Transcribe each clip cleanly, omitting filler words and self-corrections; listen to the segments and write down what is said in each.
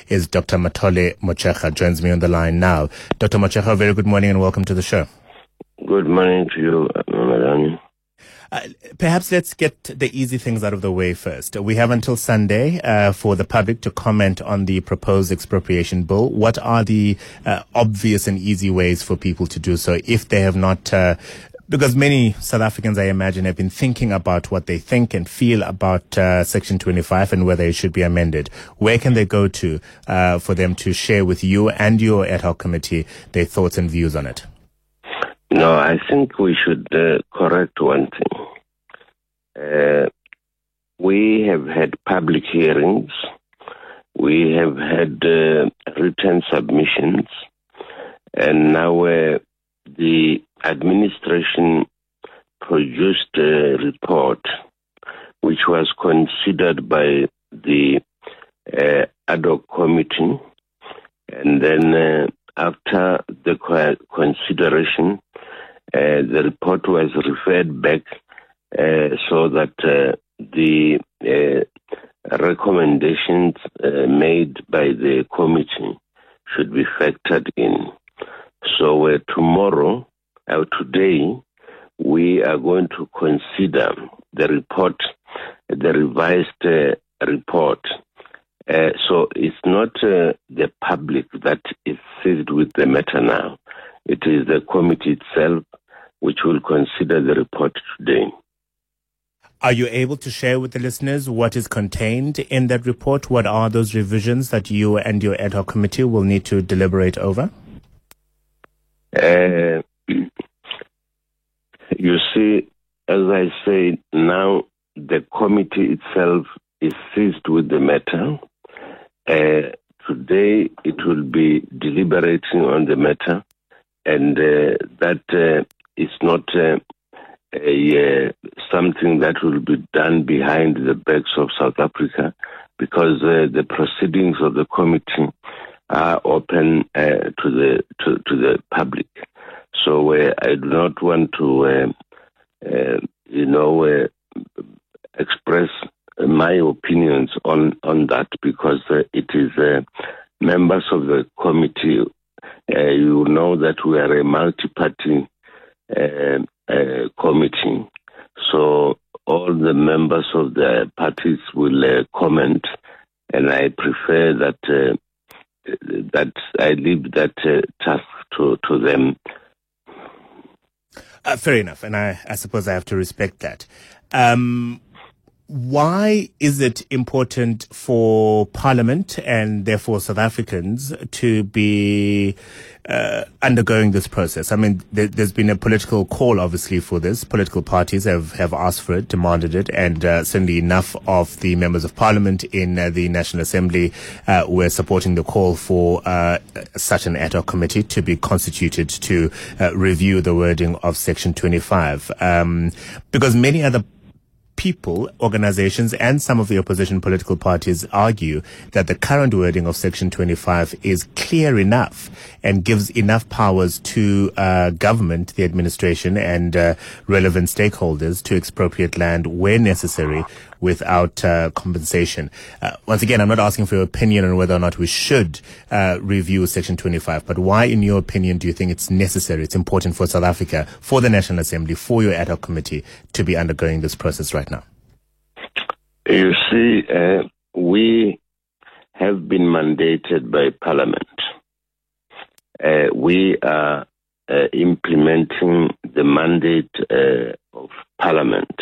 is Dr. Mathole Motshekga, joins me on the line now. Dr. Motshekga, very good morning and welcome to the show. Good morning to you, Madam. Perhaps let's get the easy things out of the way first. We have until Sunday for the public to comment on the proposed expropriation bill. What are the obvious and easy ways for people to do so if they have not... because many South Africans, I imagine, have been thinking about what they think and feel about Section 25 and whether it should be amended. Where can they go to for them to share with you and your ad hoc committee their thoughts and views on it? No, I think we should correct one thing. We have had public hearings. We have had written submissions. And now the administration produced a report which was considered by the ad hoc committee. And then after the consideration, the report was referred back so that the recommendations made by the committee should be factored in. So tomorrow, today, we are going to consider the report, the revised report. So it's not the public that is seized with the matter now. It is the committee itself which will consider the report today. Are you able to share with the listeners what is contained in that report? What are those revisions that you and your ad hoc committee will need to deliberate over? You see, as I say, now the committee itself is seized with the matter. Today it will be deliberating on the matter, and that is not something that will be done behind the backs of South Africa, because the proceedings of the committee are open to the public. So I do not want to, express my opinions on that, because it is members of the committee. You know that we are a multi-party committee, so all the members of the parties will comment, and I prefer that I leave that task to them. Fair enough, and I suppose I have to respect that. Why is it important for Parliament and therefore South Africans to be undergoing this process? I mean, there's been a political call, obviously, for this. Political parties have asked for it, demanded it, and certainly enough of the members of Parliament in the National Assembly were supporting the call for such an ad hoc committee to be constituted to review the wording of Section 25. Because many other people, organizations, and some of the opposition political parties argue that the current wording of Section 25 is clear enough and gives enough powers to government, the administration, and relevant stakeholders to expropriate land where necessary without compensation. Once again, I'm not asking for your opinion on whether or not we should review Section 25, but why, in your opinion, do you think it's necessary, it's important for South Africa, for the National Assembly, for your ad hoc committee to be undergoing this process right now? You see, we have been mandated by Parliament. We are implementing the mandate of Parliament.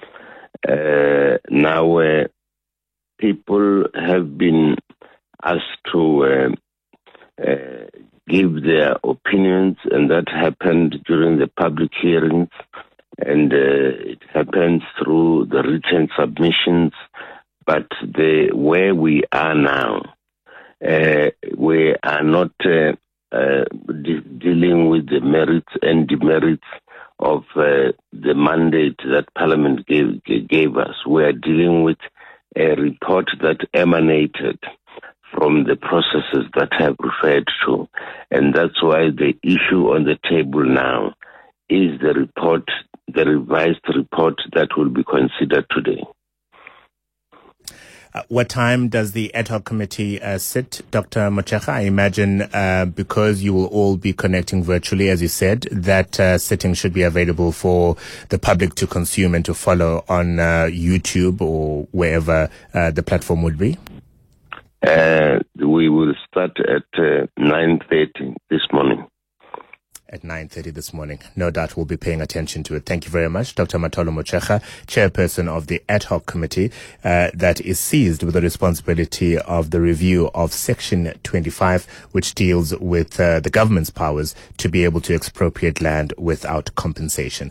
Now, people have been asked to give their opinions, and that happened during the public hearings, and it happens through the written submissions. But where we are now, we are not dealing with the merits and demerits of the mandate that Parliament gave us. We are dealing with a report that emanated from the processes that I have referred to. And that's why the issue on the table now is the report, the revised report that will be considered today. What time does the ad hoc committee sit, Dr. Motshekga? I imagine because you will all be connecting virtually, as you said, that sitting should be available for the public to consume and to follow on YouTube or wherever the platform would be. We will start at 9:30 this morning. At 9:30 this morning. No doubt we'll be paying attention to it. Thank you very much, Dr. Matolo Motshekga, chairperson of the ad hoc committee that is seized with the responsibility of the review of Section 25, which deals with the government's powers to be able to expropriate land without compensation.